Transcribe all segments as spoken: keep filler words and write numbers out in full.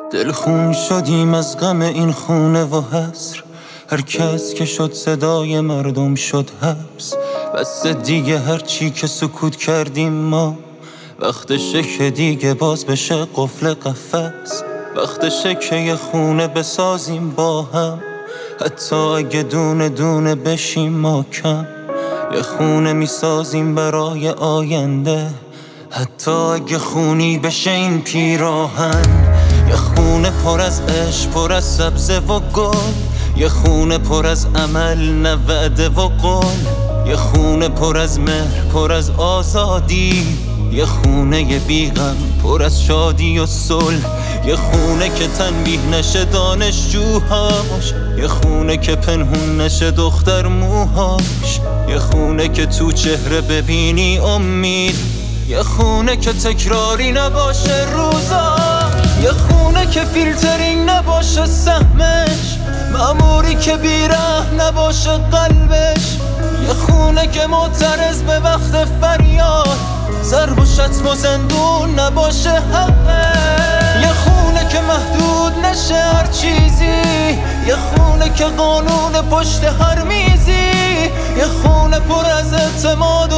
دلخون شدیم از غم این خونه و حسر، هر کس که شد صدای مردم شد حبس. بس دیگه هرچی که سکوت کردیم ما، وقتشه که دیگه باز بشه قفل قفس. وقتشه که یه خونه بسازیم با هم، حتی اگه دونه دونه بشیم ما کم. یه خونه میسازیم برای آینده، حتی اگه خونی بشه این پیراهن. یه خونه پر از عشق، پر از سبزه و گل، یه خونه پر از عمل، نه وعده و قول. یه خونه پر از مهر، پر از آزادی، یه خونه یه بیغم پر از شادی و صلح. یه خونه که تنبیه نشه دانشجوهاش، یه خونه که پنهون نشه دختر موهاش. یه خونه که تو چهره ببینی امید، یه خونه که تکراری نباشه روزا. یه خونه که فیلترینگ نباشه سهمش، مأموری که بیره نباشه قلبش. یه خونه که معترض به وقت فریاد، ضرب و شتم و زندون نباشه حقه. یه خونه که محدود نشه هر چیزی، یه خونه که قانون پشت هر میزی. یه خونه پر از اعتماد و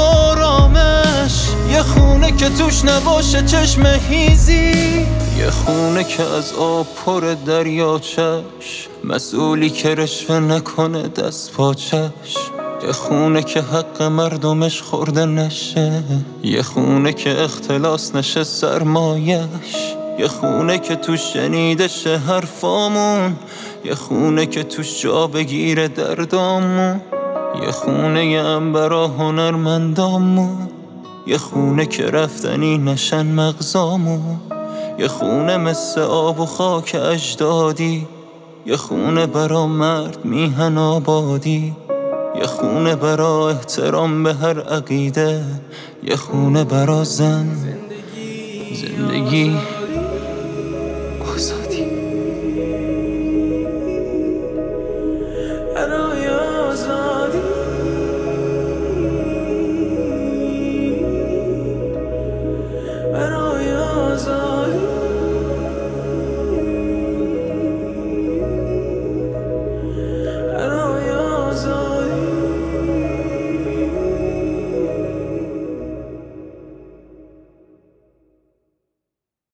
آرامش، یه خونه که توش نباشه چشم هیزی. یه خونه که از آب پر دریاچش، مسئولی که رشوه نکنه دست پاچش. یه خونه که حق مردمش خورده نشه، یه خونه که اختلاس نشه سرمایش. یه خونه که توش شنیده شه حرفامون، یه خونه که توش جا بگیره دردامون. یه خونه یه انبرا هنرمندامون، یه خونه که رفتنی نشن مغزامون. یه خونه مثل آب و خاک اجدادی، یه خونه برا مرد میهن آبادی. یه خونه برا احترام به هر عقیده، یه خونه برا زن زندگی.